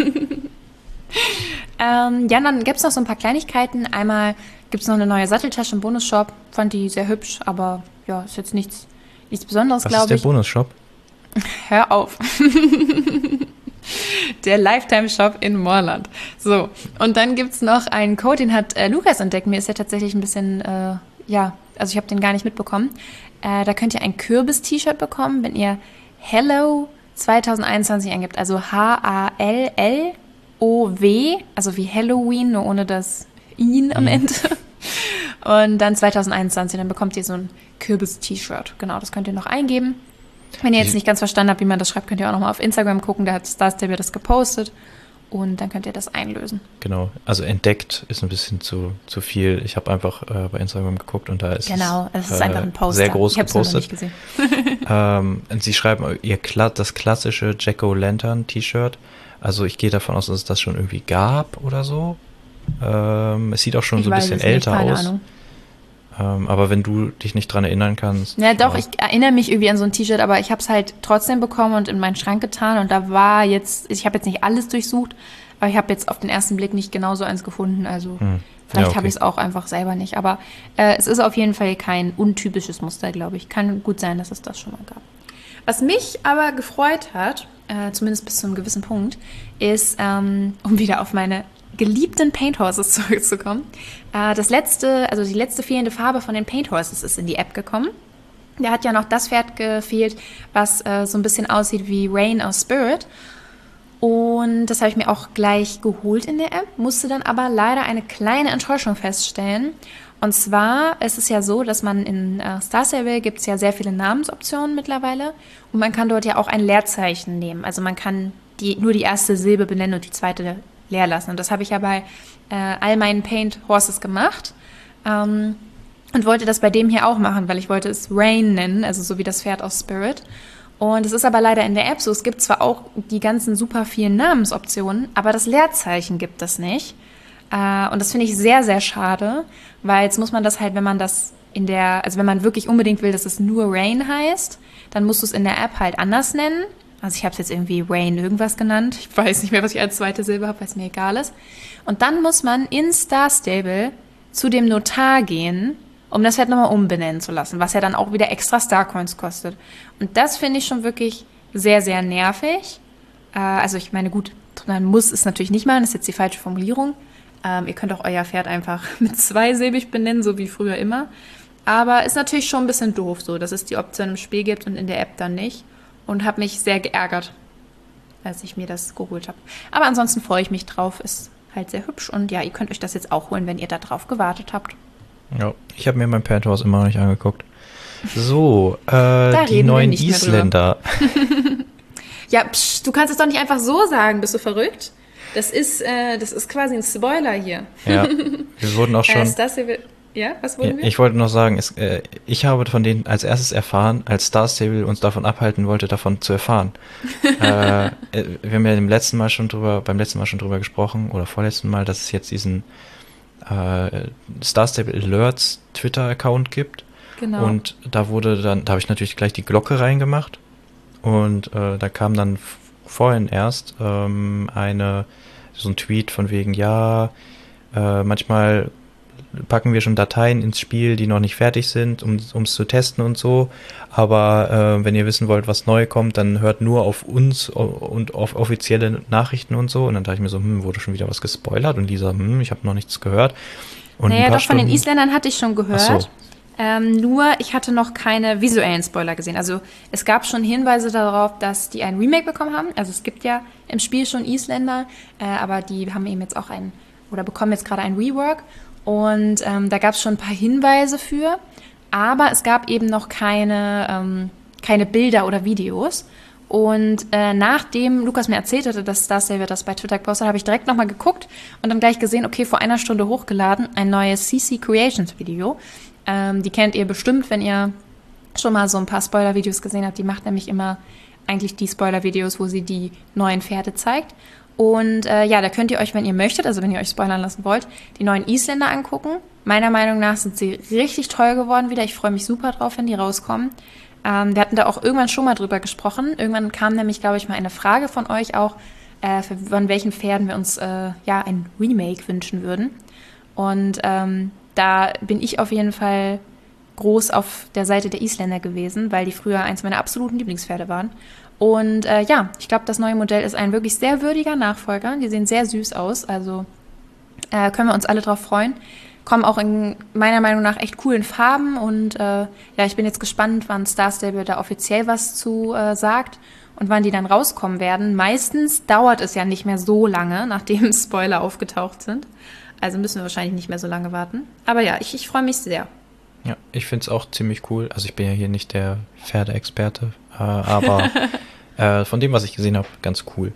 ähm, ja, dann gibt es noch so ein paar Kleinigkeiten. Einmal gibt es noch eine neue Satteltasche im Bonusshop. Fand die sehr hübsch, aber ja, ist jetzt nichts, nichts Besonderes, Was ist glaube der ich. Bonusshop? Hör auf. Der Lifetime-Shop in Moorland. So, und dann gibt es noch einen Code, den hat äh, Lukas entdeckt. Mir ist der tatsächlich ein bisschen, äh, ja, also ich habe den gar nicht mitbekommen. Äh, da könnt ihr ein Kürbis-T-Shirt bekommen, wenn ihr Hello zwanzig einundzwanzig eingibt. Also H A L L O W, also wie Halloween, nur ohne das ihn am Ende. Und dann zwanzig einundzwanzig, dann bekommt ihr so ein Kürbis-T-Shirt. Genau, das könnt ihr noch eingeben. Wenn ihr jetzt nicht ganz verstanden habt, wie man das schreibt, könnt ihr auch nochmal auf Instagram gucken. Da hat Starstable das gepostet. Und dann könnt ihr das einlösen. Genau, also entdeckt ist ein bisschen zu, zu viel. Ich habe einfach äh, bei Instagram geguckt und da ist Genau, es ist äh, einfach ein Poster. sehr groß ich habe es noch nicht gepostet. gesehen. ähm, und sie schreiben ihr Kla- das klassische Jack-O'-Lantern-T-Shirt. Also ich gehe davon aus, dass es das schon irgendwie gab oder so. Ähm, es sieht auch schon Ich so ein weiß bisschen es nicht, älter keine aus. Ahnung. Ähm, aber wenn du dich nicht dran erinnern kannst. Ja, doch, ich erinnere mich irgendwie an so ein T-Shirt, aber ich habe es halt trotzdem bekommen und in meinen Schrank getan. Und da war jetzt, ich habe jetzt nicht alles durchsucht, aber ich habe jetzt auf den ersten Blick nicht genau so eins gefunden. Also Hm. vielleicht Ja, okay. habe ich es auch einfach selber nicht. Aber äh, es ist auf jeden Fall kein untypisches Muster, glaube ich. Kann gut sein, dass es das schon mal gab. Was mich aber gefreut hat, äh, zumindest bis zu einem gewissen Punkt, ist, ähm, um wieder auf meine geliebten Paint Horses zurückzukommen. Äh, das letzte, also die letzte fehlende Farbe von den Paint Horses ist in die App gekommen. Da hat ja noch das Pferd gefehlt, was äh, so ein bisschen aussieht wie Rain aus Spirit. Und das habe ich mir auch gleich geholt in der App, musste dann aber leider eine kleine Enttäuschung feststellen. Und zwar ist es ja so, dass man in äh, Star Stable gibt es ja sehr viele Namensoptionen mittlerweile und man kann dort ja auch ein Leerzeichen nehmen. Also man kann die, nur die erste Silbe benennen und die zweite leer lassen. Und das habe ich ja bei äh, all meinen Paint Horses gemacht ähm, und wollte das bei dem hier auch machen, weil ich wollte es Rain nennen, also so wie das Pferd aus Spirit. Und es ist aber leider in der App so, es gibt zwar auch die ganzen super vielen Namensoptionen, aber das Leerzeichen gibt es nicht. Äh, und das finde ich sehr, sehr schade, weil jetzt muss man das halt, wenn man das in der, also wenn man wirklich unbedingt will, dass es nur Rain heißt, dann musst du es in der App halt anders nennen. Also ich habe es jetzt irgendwie Rain irgendwas genannt. Ich weiß nicht mehr, was ich als zweite Silbe habe, weil es mir egal ist. Und dann muss man in Star Stable zu dem Notar gehen, um das Pferd nochmal umbenennen zu lassen, was ja dann auch wieder extra Starcoins kostet. Und das finde ich schon wirklich sehr, sehr nervig. Äh, also ich meine, gut, man muss es natürlich nicht machen, das ist jetzt die falsche Formulierung. Ähm, ihr könnt auch euer Pferd einfach mit zweisilbig benennen, so wie früher immer. Aber ist natürlich schon ein bisschen doof so, dass es die Option im Spiel gibt und in der App dann nicht. Und habe mich sehr geärgert, als ich mir das geholt habe. Aber ansonsten freue ich mich drauf, ist halt sehr hübsch. Und ja, ihr könnt euch das jetzt auch holen, wenn ihr da drauf gewartet habt. Ja, ich habe mir mein Paint Horse immer noch nicht angeguckt. So, äh, die neuen Isländer. Ja, psch, du kannst es doch nicht einfach so sagen, bist du verrückt? Das ist, äh, das ist quasi ein Spoiler hier. Ja, wir wurden auch schon... Äh, Star Stable, ja, was wurden wir? Ich wollte noch sagen, es, äh, ich habe von denen als erstes erfahren, als Star Stable uns davon abhalten wollte, davon zu erfahren. äh, wir haben ja im letzten Mal schon drüber, beim letzten Mal schon drüber gesprochen, oder vorletzten Mal, dass es jetzt diesen äh, Star Stable Alerts Twitter-Account gibt. Genau. Und da wurde dann, da habe ich natürlich gleich die Glocke reingemacht. Und äh, da kam dann f- vorhin erst ähm, eine, so ein Tweet von wegen, ja, äh, manchmal packen wir schon Dateien ins Spiel, die noch nicht fertig sind, um es zu testen und so. Aber äh, wenn ihr wissen wollt, was neu kommt, dann hört nur auf uns und auf offizielle Nachrichten und so. Und dann dachte ich mir so, hm, wurde schon wieder was gespoilert? Und Lisa, hm, ich habe noch nichts gehört. Und naja, ein paar doch von Stunden, den Isländern hatte ich schon gehört. Ach so. Ähm, nur, ich hatte noch keine visuellen Spoiler gesehen. Also es gab schon Hinweise darauf, dass die ein Remake bekommen haben. Also es gibt ja im Spiel schon Isländer, äh, aber die haben eben jetzt auch ein, oder bekommen jetzt gerade ein Rework. Und ähm, da gab es schon ein paar Hinweise für, aber es gab eben noch keine, ähm, keine Bilder oder Videos. Und äh, nachdem Lukas mir erzählt hatte, dass Star Stable das bei Twitter gepostet hat, habe ich direkt nochmal geguckt und dann gleich gesehen, okay, vor einer Stunde hochgeladen, ein neues C C Creations Video. Ähm, die kennt ihr bestimmt, wenn ihr schon mal so ein paar Spoiler-Videos gesehen habt. Die macht nämlich immer eigentlich die Spoiler-Videos, wo sie die neuen Pferde zeigt. Und äh, ja, da könnt ihr euch, wenn ihr möchtet, also wenn ihr euch spoilern lassen wollt, die neuen Isländer angucken. Meiner Meinung nach sind sie richtig toll geworden wieder. Ich freue mich super drauf, wenn die rauskommen. Ähm, wir hatten da auch irgendwann schon mal drüber gesprochen. Irgendwann kam nämlich, glaube ich, mal eine Frage von euch auch, äh, für, von welchen Pferden wir uns äh, ja ein Remake wünschen würden. Und ähm, da bin ich auf jeden Fall groß auf der Seite der Isländer gewesen, weil die früher eins meiner absoluten Lieblingspferde waren. Und äh, ja, ich glaube, das neue Modell ist ein wirklich sehr würdiger Nachfolger. Die sehen sehr süß aus, also äh, können wir uns alle drauf freuen. Kommen auch in meiner Meinung nach echt coolen Farben und äh, ja, ich bin jetzt gespannt, wann Star Stable da offiziell was zu äh, sagt und wann die dann rauskommen werden. Meistens dauert es ja nicht mehr so lange, nachdem Spoiler aufgetaucht sind. Also müssen wir wahrscheinlich nicht mehr so lange warten. Aber ja, ich, ich freue mich sehr. Ja, ich finde es auch ziemlich cool. Also ich bin ja hier nicht der Pferdeexperte, äh, aber äh, von dem, was ich gesehen habe, ganz cool.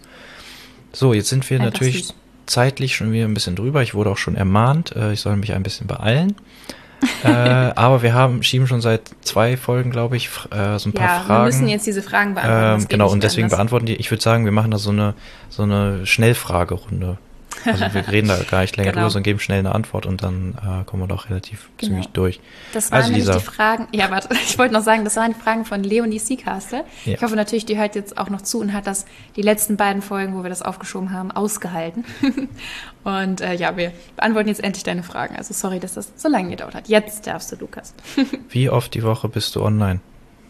So, jetzt sind wir Einfach natürlich süß. Zeitlich schon wieder ein bisschen drüber. Ich wurde auch schon ermahnt, äh, ich soll mich ein bisschen beeilen. äh, aber wir haben schieben schon seit zwei Folgen, glaube ich, äh, so ein paar ja, Fragen. wir müssen jetzt diese Fragen beantworten. Ähm, genau, und deswegen anders. beantworten die. Ich würde sagen, wir machen da so eine, so eine Schnellfragerunde. Also wir reden da gar nicht länger genau. drüber, sondern geben schnell eine Antwort und dann äh, kommen wir doch relativ genau. zügig durch. Das waren also, nämlich Lisa. die Fragen, ja warte, ich wollte noch sagen, das waren die Fragen von Leonie Seacaster. Ja. Ich hoffe natürlich, die hört jetzt auch noch zu und hat das die letzten beiden Folgen, wo wir das aufgeschoben haben, ausgehalten. Und äh, ja, wir beantworten jetzt endlich deine Fragen. Also sorry, dass das so lange gedauert hat. Jetzt darfst du, Lukas. Wie oft die Woche bist du online?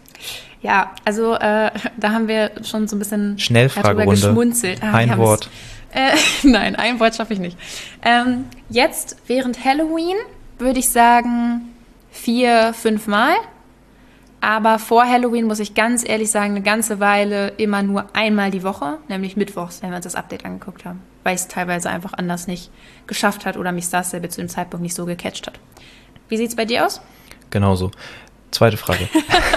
Ja, also äh, da haben wir schon so ein bisschen Schnellfragerunde. geschmunzelt. Ah, ein Wort. Äh, nein, ein Wort schaffe ich nicht. Ähm, jetzt, während Halloween, würde ich sagen vier, fünf Mal. Aber vor Halloween, muss ich ganz ehrlich sagen, eine ganze Weile immer nur einmal die Woche, nämlich mittwochs, wenn wir uns das Update angeguckt haben. Weil ich es teilweise einfach anders nicht geschafft hat oder mich Star Stable zu dem Zeitpunkt nicht so gecatcht hat. Wie sieht es bei dir aus? Genauso. Zweite Frage.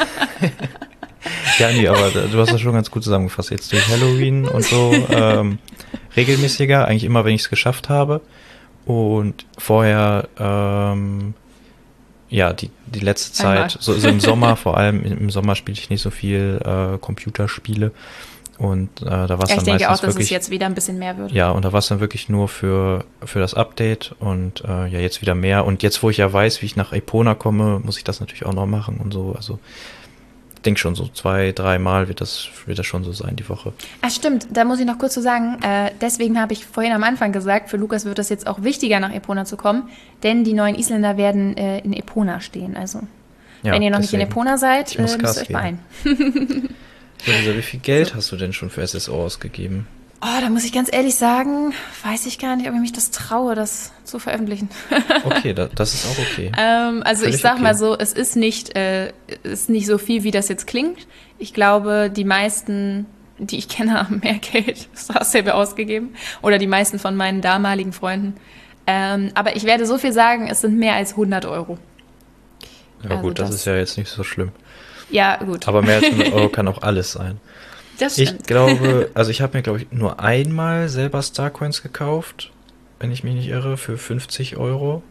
Ja, nee, aber du hast das schon ganz gut zusammengefasst. Jetzt durch Halloween und so ähm, regelmäßiger, eigentlich immer, wenn ich es geschafft habe. Und vorher, ähm, ja, die, die letzte Zeit, so, so im Sommer, vor allem im Sommer spiele ich nicht so viel äh, Computerspiele. Und äh, da war es ja, dann meistens ich denke auch, dass wirklich, es jetzt wieder ein bisschen mehr wird. Ja, und da war es dann wirklich nur für, für das Update und äh, ja, jetzt wieder mehr. Und jetzt, wo ich ja weiß, wie ich nach Epona komme, muss ich das natürlich auch noch machen und so. Also ich denke schon so zwei, dreimal wird das, wird das schon so sein, die Woche. Ach stimmt, da muss ich noch kurz zu sagen, äh, deswegen habe ich vorhin am Anfang gesagt, für Lukas wird das jetzt auch wichtiger, nach Epona zu kommen, denn die neuen Isländer werden äh, in Epona stehen. Also ja, wenn ihr noch deswegen. nicht in Epona seid, äh, müsst ihr euch beeilen. So, Lisa, wie viel Geld so. hast du denn schon für S S O ausgegeben? Oh, da muss ich ganz ehrlich sagen, weiß ich gar nicht, ob ich mich das traue, das zu veröffentlichen. Okay, da, das ist auch okay. ähm, also Völlig ich sag okay. mal so, es ist nicht, äh, ist nicht so viel, wie das jetzt klingt. Ich glaube, die meisten, die ich kenne, haben mehr Geld Star Stable ausgegeben. Oder die meisten von meinen damaligen Freunden. Ähm, aber ich werde so viel sagen, es sind mehr als hundert Euro. Ja also gut, das, das ist ja jetzt nicht so schlimm. Ja, gut. Aber mehr als hundert Euro kann auch alles sein. Das stimmt. Ich glaube, also ich habe mir, glaube ich, nur einmal selber Starcoins gekauft, wenn ich mich nicht irre, für fünfzig Euro.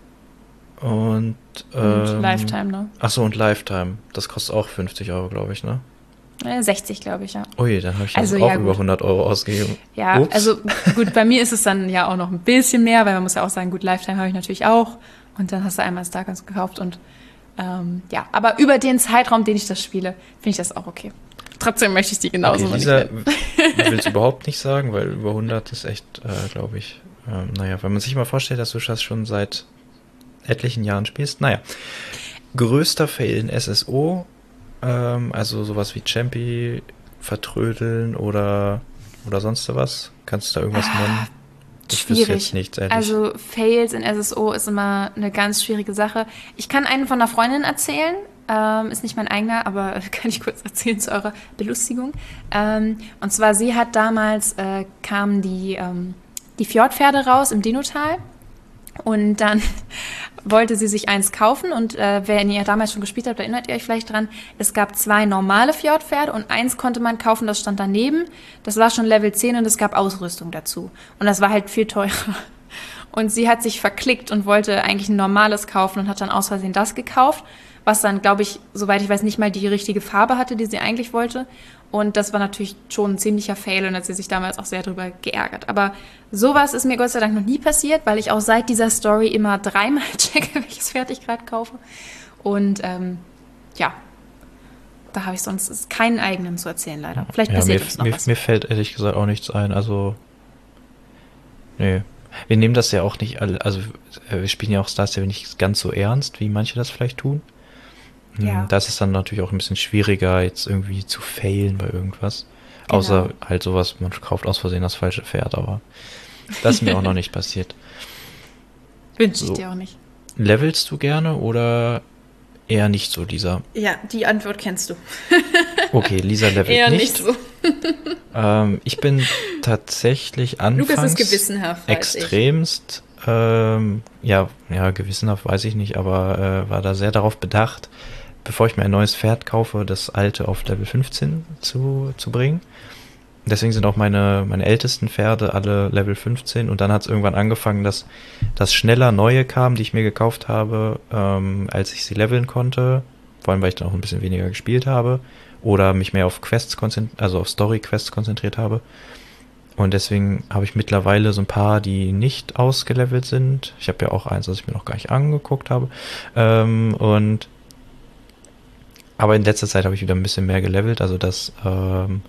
Und, ähm, und Lifetime, ne? Achso, und Lifetime. Das kostet auch fünfzig Euro, glaube ich, ne? sechzig, glaube ich, ja. Ui, dann habe ich also, auch ja, über hundert Euro ausgegeben. Ja, Ups. Also gut, bei mir ist es dann ja auch noch ein bisschen mehr, weil man muss ja auch sagen, gut, Lifetime habe ich natürlich auch. Und dann hast du einmal Starcoins gekauft und ähm, ja, aber über den Zeitraum, den ich das spiele, finde ich das auch okay. Trotzdem möchte ich die genauso okay, Lisa will es überhaupt nicht sagen, weil über hundert ist echt, äh, glaube ich, ähm, naja, wenn man sich mal vorstellt, dass du das schon seit etlichen Jahren spielst. Naja, größter Fail in S S O, ähm, also sowas wie Champi vertrödeln oder, oder sonst was. Kannst du da irgendwas ah, nennen? Ich schwierig. Jetzt nichts, ehrlich. Also Fails in S S O ist immer eine ganz schwierige Sache. Ich kann einen von einer Freundin erzählen, ähm, ist nicht mein eigener, aber kann ich kurz erzählen zu eurer Belustigung. Ähm, und zwar, sie hat damals, äh, kamen die, ähm, die Fjordpferde raus im Dinotal. Und dann wollte sie sich eins kaufen und äh, wenn ihr damals schon gespielt habt, erinnert ihr euch vielleicht dran, es gab zwei normale Fjordpferde und eins konnte man kaufen, das stand daneben. Das war schon Level zehn und es gab Ausrüstung dazu. Und das war halt viel teurer. Und sie hat sich verklickt und wollte eigentlich ein normales kaufen und hat dann aus Versehen das gekauft, was dann, glaube ich, soweit ich weiß, nicht mal die richtige Farbe hatte, die sie eigentlich wollte. Und das war natürlich schon ein ziemlicher Fail und hat sie sich damals auch sehr drüber geärgert. Aber sowas ist mir Gott sei Dank noch nie passiert, weil ich auch seit dieser Story immer dreimal checke, welches Pferd ich gerade kaufe. Und ähm, ja, da habe ich sonst keinen eigenen zu erzählen, leider. Vielleicht ja, passiert mir, uns noch mir, was. Mir fällt ehrlich gesagt auch nichts ein. Also, nee. Wir nehmen das ja auch nicht alle, also wir spielen ja auch Star Stable nicht ganz so ernst, wie manche das vielleicht tun. Ja. Da ist es dann natürlich auch ein bisschen schwieriger, jetzt irgendwie zu failen bei irgendwas. Genau. Außer halt sowas, man kauft aus Versehen das falsche Pferd, aber das ist mir auch noch nicht passiert. Wünsche ich so. Dir auch nicht. Levelst du gerne oder eher nicht so, Lisa? Ja, die Antwort kennst du. Okay, Lisa levelt eher nicht. Eher nicht so. ähm, ich bin tatsächlich anfangs Lukas ist gewissenhaft, extremst, ähm, ja, ja, gewissenhaft weiß ich nicht, aber äh, war da sehr darauf bedacht, bevor ich mir ein neues Pferd kaufe, das alte auf Level fünfzehn zu, zu bringen. Deswegen sind auch meine, meine ältesten Pferde alle Level fünfzehn und dann hat es irgendwann angefangen, dass, dass schneller neue kamen, die ich mir gekauft habe, ähm, als ich sie leveln konnte. Vor allem, weil ich dann auch ein bisschen weniger gespielt habe oder mich mehr auf Quests konzentriert, also auf Story-Quests konzentriert habe. Und deswegen habe ich mittlerweile so ein paar, die nicht ausgelevelt sind. Ich habe ja auch eins, das ich mir noch gar nicht angeguckt habe. Ähm, und aber in letzter Zeit habe ich wieder ein bisschen mehr gelevelt. Also das ähm,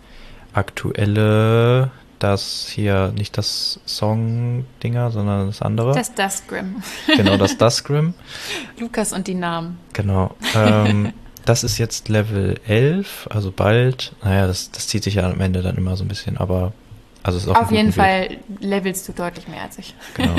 aktuelle, das hier nicht das Song-Dinger, sondern das andere. Das Dustgrim. Genau, das Dustgrim. Lukas und die Namen. Genau. Ähm, das ist jetzt Level elf, also bald. Naja, das, das zieht sich ja am Ende dann immer so ein bisschen, aber also ist auf, auf jeden Fall Weg. Levelst du deutlich mehr als ich. Genau.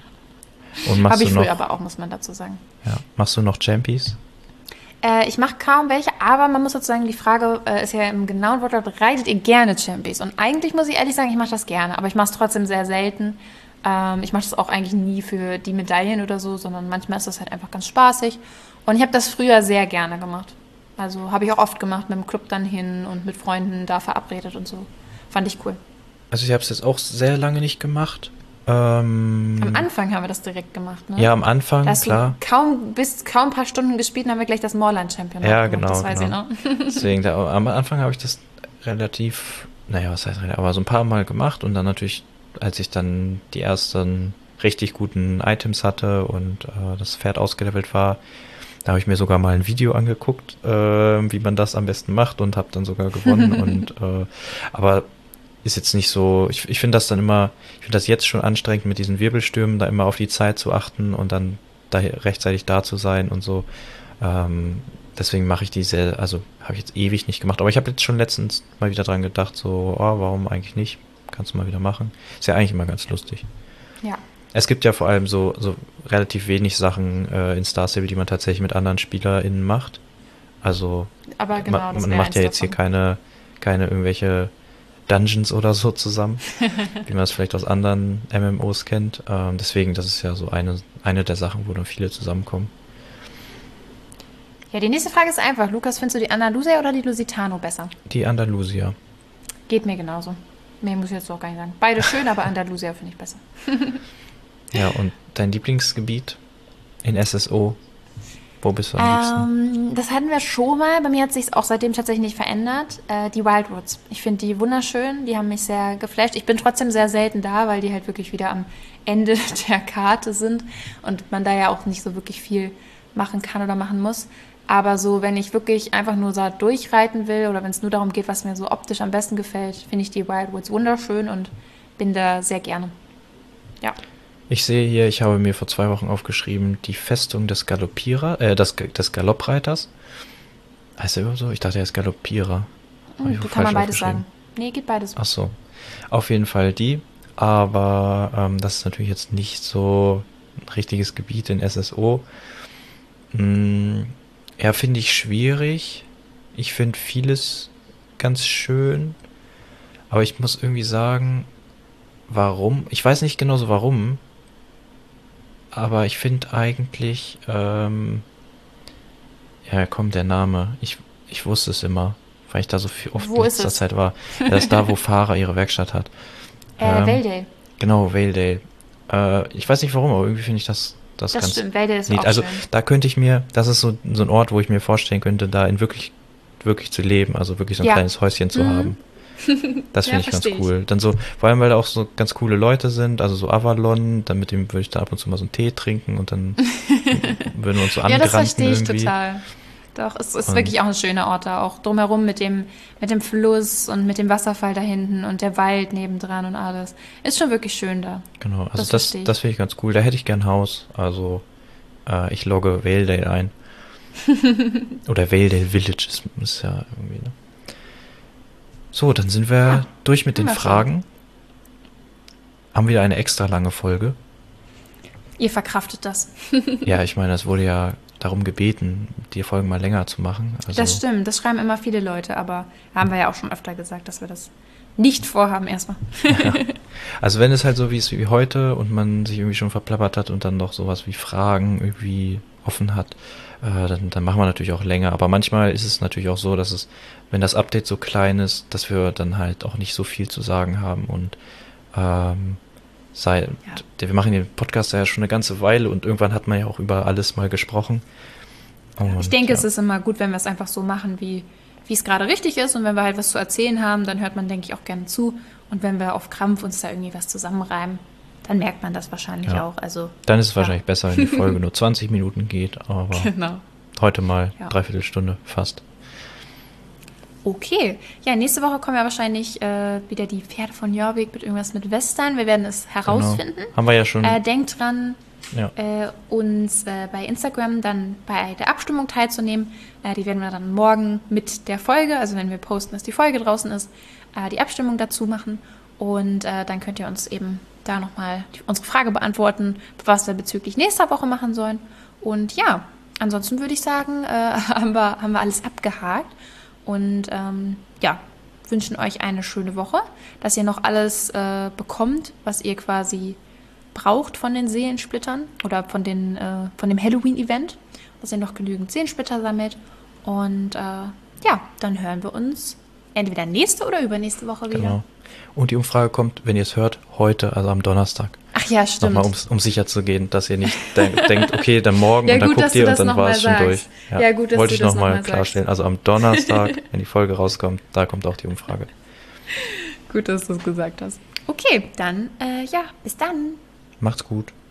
Und machst Habe ich du noch, früher aber auch, muss man dazu sagen. Ja. Machst du noch Champies? Äh, ich mache kaum welche, aber man muss sozusagen, die Frage äh, ist ja im genauen Wortlaut, reitet ihr gerne Champies? Und eigentlich muss ich ehrlich sagen, ich mache das gerne, aber ich mache es trotzdem sehr selten. Ähm, ich mache das auch eigentlich nie für die Medaillen oder so, sondern manchmal ist das halt einfach ganz spaßig. Und ich habe das früher sehr gerne gemacht. Also habe ich auch oft gemacht, mit dem Club dann hin und mit Freunden da verabredet und so. Fand ich cool. Also ich habe es jetzt auch sehr lange nicht gemacht. Ähm, am Anfang haben wir das direkt gemacht, ne? Ja, am Anfang, da hast klar. Du kaum, bis kaum ein paar Stunden gespielt, dann haben wir gleich das Moorland-Championat ja, gemacht. Genau, das weiß genau. ich noch. Deswegen, da, am Anfang habe ich das relativ, naja, was heißt relativ, aber so ein paar Mal gemacht und dann natürlich, als ich dann die ersten richtig guten Items hatte und äh, das Pferd ausgelevelt war, da habe ich mir sogar mal ein Video angeguckt, äh, wie man das am besten macht und habe dann sogar gewonnen und äh, aber ist jetzt nicht so, ich, ich finde das dann immer, ich finde das jetzt schon anstrengend mit diesen Wirbelstürmen, da immer auf die Zeit zu achten und dann da rechtzeitig da zu sein und so. Ähm, deswegen mache ich die sehr, also habe ich jetzt ewig nicht gemacht. Aber ich habe jetzt schon letztens mal wieder dran gedacht, so, oh, warum eigentlich nicht? Kannst du mal wieder machen. Ist ja eigentlich immer ganz lustig. Ja. Es gibt ja vor allem so, so relativ wenig Sachen äh, in Star Stable, die man tatsächlich mit anderen SpielerInnen macht. Also aber genau, man, das man macht ja jetzt davon. hier keine, keine irgendwelche Dungeons oder so zusammen, wie man es vielleicht aus anderen M M Os kennt. Ähm, deswegen, das ist ja so eine, eine der Sachen, wo dann viele zusammenkommen. Ja, die nächste Frage ist einfach. Lukas, findest du die Andalusier oder die Lusitano besser? Die Andalusier. Geht mir genauso. Mehr muss ich jetzt auch gar nicht sagen. Beide schön, aber Andalusia finde ich besser. Ja, und dein Lieblingsgebiet in S S O? Wo bist du am liebsten? Ähm, das hatten wir schon mal. Bei mir hat sich auch seitdem tatsächlich nicht verändert. Äh, die Wildwoods. Ich finde die wunderschön. Die haben mich sehr geflasht. Ich bin trotzdem sehr selten da, weil die halt wirklich wieder am Ende der Karte sind und man da ja auch nicht so wirklich viel machen kann oder machen muss. Aber so, wenn ich wirklich einfach nur so durchreiten will oder wenn es nur darum geht, was mir so optisch am besten gefällt, finde ich die Wildwoods wunderschön und bin da sehr gerne. Ja. Ich sehe hier, ich habe mir vor zwei Wochen aufgeschrieben, die Festung des Galoppierer, äh, des, des Galoppreiters. Heißt der überhaupt so? Ich dachte, er ist Galoppierer. Hm, kann man beides sagen. Nee, geht beides. Ach so. Auf jeden Fall die. Aber ähm, das ist natürlich jetzt nicht so ein richtiges Gebiet in S S O. Hm, ja, finde ich schwierig. Ich finde vieles ganz schön. Aber ich muss irgendwie sagen, warum? Ich weiß nicht genau so warum. Aber ich finde eigentlich, ähm, ja, kommt der Name. Ich, ich wusste es immer, weil ich da so viel oft in letzter Zeit war. Das ist da, wo Farah ihre Werkstatt hat. Äh, ähm, Valedale. Genau, Valedale. Äh, ich weiß nicht warum, aber irgendwie finde ich das, das, das ganz stimmt, Valedale ist nett. auch Also schön. Da könnte ich mir, das ist so, so ein Ort, wo ich mir vorstellen könnte, da in wirklich, wirklich zu leben, also wirklich so ein ja. kleines Häuschen zu mhm. haben. Das finde ja, ich ganz cool. Ich. Dann so, vor allem, weil da auch so ganz coole Leute sind, also so Avalon, dann mit dem würde ich dann ab und zu mal so einen Tee trinken und dann würden wir uns so angranten. Ja, das verstehe ich irgendwie. total. Doch, es ist und wirklich auch ein schöner Ort da, auch drumherum mit dem, mit dem Fluss und mit dem Wasserfall da hinten und der Wald nebendran und alles. Ist schon wirklich schön da. Genau, also das, das, das finde ich ganz cool. Da hätte ich gern ein Haus, also äh, ich logge Valedale ein. Oder Valedale Village ist, ist ja irgendwie, ne? So, dann sind wir ja, durch mit den Fragen. Schon. Haben wieder eine extra lange Folge. Ihr verkraftet das. Ja, ich meine, es wurde ja darum gebeten, die Folgen mal länger zu machen. Also das stimmt, das schreiben immer viele Leute, aber haben wir ja auch schon öfter gesagt, dass wir das nicht vorhaben erstmal. Ja. Also wenn es halt so wie es wie heute und man sich irgendwie schon verplappert hat und dann noch sowas wie Fragen irgendwie offen hat, äh, dann, dann machen wir natürlich auch länger. Aber manchmal ist es natürlich auch so, dass es, wenn das Update so klein ist, dass wir dann halt auch nicht so viel zu sagen haben und ähm, sei, ja. wir machen den Podcast ja schon eine ganze Weile und irgendwann hat man ja auch über alles mal gesprochen. Und, ich denke, ja. es ist immer gut, wenn wir es einfach so machen, wie wie es gerade richtig ist und wenn wir halt was zu erzählen haben, dann hört man, denke ich, auch gerne zu und wenn wir auf Krampf uns da irgendwie was zusammenreimen, dann merkt man das wahrscheinlich ja. auch. Also, dann ist es ja. wahrscheinlich besser, wenn die Folge nur zwanzig Minuten geht, aber genau. heute mal ja. dreiviertel Stunde fast. Okay, ja, nächste Woche kommen ja wahrscheinlich äh, wieder die Pferde von Jörgvik mit irgendwas mit Western. Wir werden es herausfinden. Genau. Haben wir ja schon. Äh, denkt dran, ja. äh, uns äh, bei Instagram dann bei der Abstimmung teilzunehmen. Äh, die werden wir dann morgen mit der Folge, also wenn wir posten, dass die Folge draußen ist, äh, die Abstimmung dazu machen. Und äh, dann könnt ihr uns eben da nochmal unsere Frage beantworten, was wir bezüglich nächster Woche machen sollen. Und ja, ansonsten würde ich sagen, äh, haben wir, haben wir alles abgehakt. Und ähm, ja, wünschen euch eine schöne Woche, dass ihr noch alles äh, bekommt, was ihr quasi braucht von den Seelensplittern oder von, den, äh, von dem Halloween-Event, dass ihr noch genügend Seelensplitter sammelt. Und äh, ja, dann hören wir uns entweder nächste oder übernächste Woche wieder. Genau. Und die Umfrage kommt, wenn ihr es hört, heute, also am Donnerstag. Ach ja, stimmt. Nochmal, um, um sicher zu gehen, dass ihr nicht denk, denkt, okay, dann morgen ja, und dann gut, guckt ihr und dann war es schon sagst. durch. Ja, ja gut, dass wollte du ich das nochmal noch klarstellen. Also am Donnerstag, wenn die Folge rauskommt, da kommt auch die Umfrage. Gut, dass du es gesagt hast. Okay, dann, äh, ja, bis dann. Macht's gut.